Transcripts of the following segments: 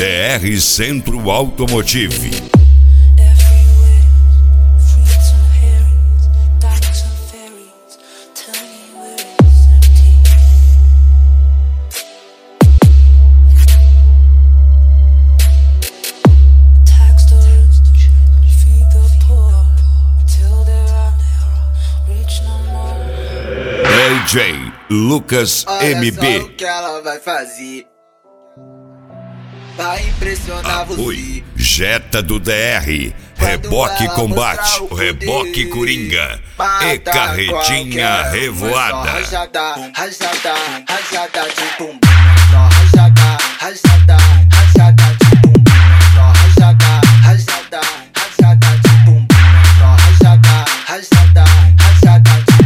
DR Centro Automotive. DJ Lucas MB. Olha só o que ela vai fazer. Vai impressionar você. Jetta do DR, Reboque Combate, Reboque Coringa e Carretinha Revoada. Rajada, rajada, rajada de bumbum. Rajada, rajada, rajada de bumbum. Rajada, rajada, rajada de bumbum. Rajada, rajada, rajada de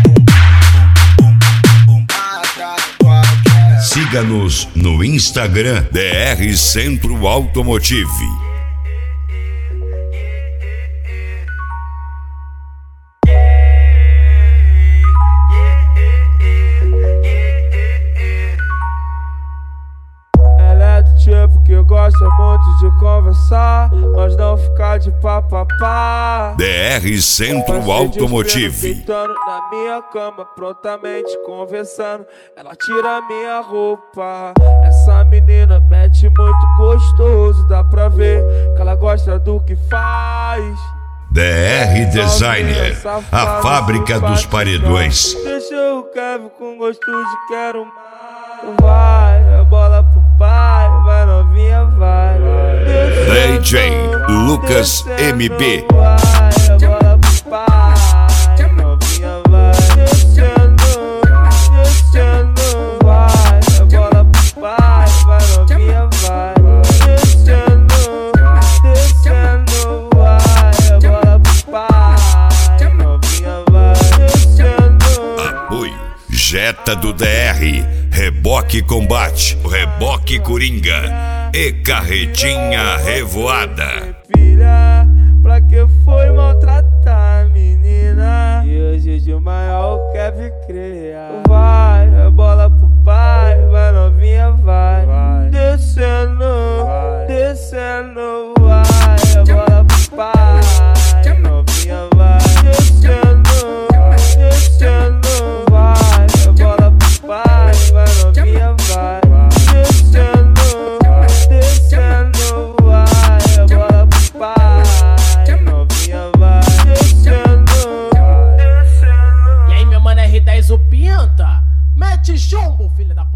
bumbum. Siga-nos no Instagram DR Centro Automotive. Ela é do tipo que gosta muito de conversar, mas não ficar de papapá. DR Centro Automotive. Deitando na minha cama, prontamente conversando. Ela tira minha roupa. Essa menina mete muito gostoso, dá pra ver que ela gosta do que faz. DR Designer, a fábrica dos paredões. Deixa o Kevin com gosto de quero mais. Vai, a bola pro pai, vai novinha, vai. DJ Lucas MB. Vai, a bola pro pai, novinha, vai. Descendo, descendo, vai, a bola pro pai, vai novinha, vai. Descendo, descendo, vai, a bola pro pai, novinha, vai. Descendo. Apoio Jetta do DR, Reboque Combate, Reboque Coringa e Carretinha Revoada. Filha, pra que foi maltratar a menina? E hoje de maior quer criar. Vai, a bola pro pai, vai novinha, vai. Descendo, descendo, vai, a bola pro pai, novinha, vai. Descendo, descendo, vai, a bola pro pai, vai novinha, vai. Descendo, descendo, vai, a bola pro pai, novinha, vai. Descendo, descendo. E aí, meu mano R10 o Pinta? Mete chumbo, filha da